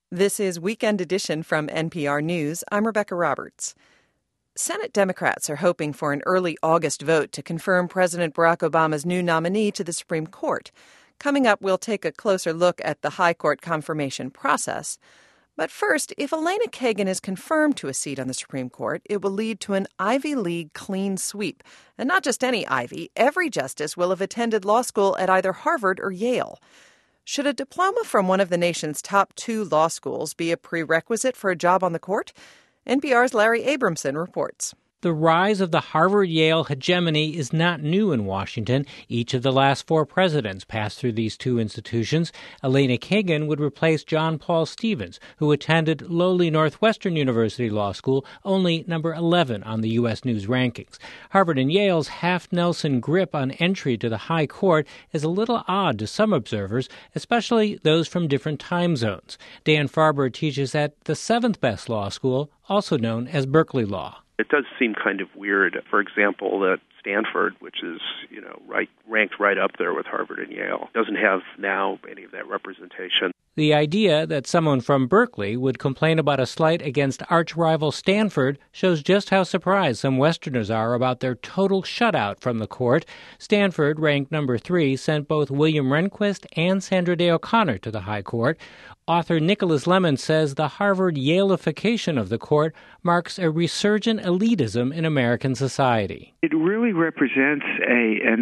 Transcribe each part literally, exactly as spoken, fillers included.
This is Weekend Edition from N P R News. I'm Rebecca Roberts. Senate Democrats are hoping for an early August vote to confirm President Barack Obama's new nominee to the Supreme Court. Coming up, we'll take a closer look at the High Court confirmation process. But first, if Elena Kagan is confirmed to a seat on the Supreme Court, it will lead to an Ivy League clean sweep. And not just any Ivy. Every justice will have attended law school at either Harvard or Yale. Should a diploma from one of the nation's top two law schools be a prerequisite for a job on the court? N P R's Larry Abramson reports. The rise of the Harvard-Yale hegemony is not new in Washington. Each of the last four presidents passed through these two institutions. Elena Kagan would replace John Paul Stevens, who attended lowly Northwestern University Law School, only number eleven on the U S News rankings. Harvard and Yale's half-Nelson grip on entry to the High Court is a little odd to some observers, especially those from different time zones. Dan Farber teaches at the seventh-best law school, also known as Berkeley Law. It does seem kind of weird, for example, that Stanford, which is, you know, right ranked right up there with Harvard and Yale, doesn't have now any of that representation. The idea that someone from Berkeley would complain about a slight against arch-rival Stanford shows just how surprised some Westerners are about their total shutout from the court. Stanford, ranked number three, sent both William Rehnquist and Sandra Day O'Connor to the High Court. Author Nicholas Lemon says the Harvard-Yale-ification of the court marks a resurgent elitism in American society. It really represents a an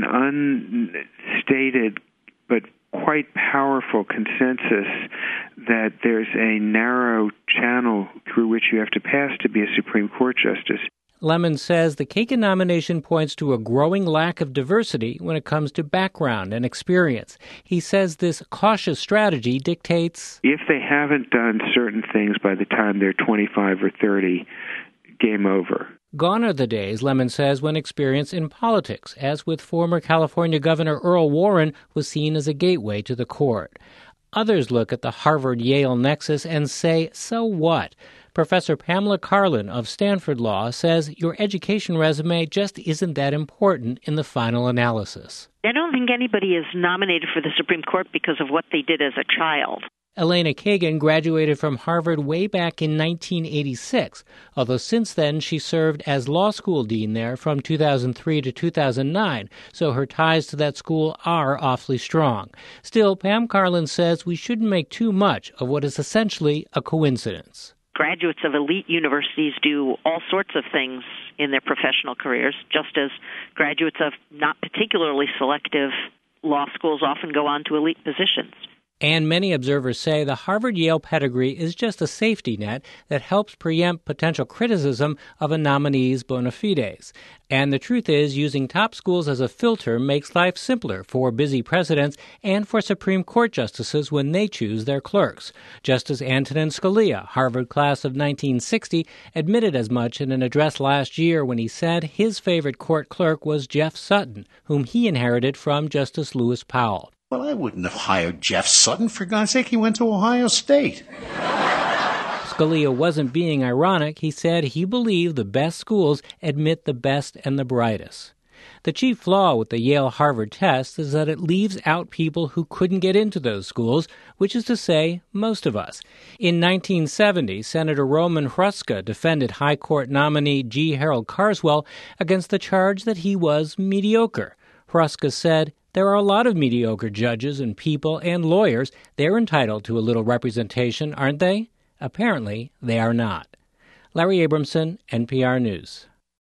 unstated but quite powerful consensus that there's a narrow channel through which you have to pass to be a Supreme Court justice. Lemon says the Kagan nomination points to a growing lack of diversity when it comes to background and experience. He says this cautious strategy dictates, if they haven't done certain things by the time they're twenty-five or thirty, game over. Gone are the days, Lemon says, when experience in politics, as with former California Governor Earl Warren, was seen as a gateway to the court. Others look at the Harvard-Yale nexus and say, so what? Professor Pamela Karlan of Stanford Law says your education resume just isn't that important in the final analysis. I don't think anybody is nominated for the Supreme Court because of what they did as a child. Elena Kagan graduated from Harvard way back in nineteen eighty-six, although since then she served as law school dean there from two thousand three to two thousand nine, so her ties to that school are awfully strong. Still, Pam Karlan says we shouldn't make too much of what is essentially a coincidence. Graduates of elite universities do all sorts of things in their professional careers, just as graduates of not particularly selective law schools often go on to elite positions. And many observers say the Harvard-Yale pedigree is just a safety net that helps preempt potential criticism of a nominee's bona fides. And the truth is, using top schools as a filter makes life simpler for busy presidents and for Supreme Court justices when they choose their clerks. Justice Antonin Scalia, Harvard class of nineteen sixty, admitted as much in an address last year when he said his favorite court clerk was Jeff Sutton, whom he inherited from Justice Lewis Powell. Well, I wouldn't have hired Jeff Sutton. For God's sake, he went to Ohio State. Scalia wasn't being ironic. He said he believed the best schools admit the best and the brightest. The chief flaw with the Yale-Harvard test is that it leaves out people who couldn't get into those schools, which is to say, most of us. In nineteen seventy, Senator Roman Hruska defended High Court nominee G. Harold Carswell against the charge that he was mediocre. Hruska said, there are a lot of mediocre judges and people and lawyers. They're entitled to a little representation, aren't they? Apparently, they are not. Larry Abramson, N P R News.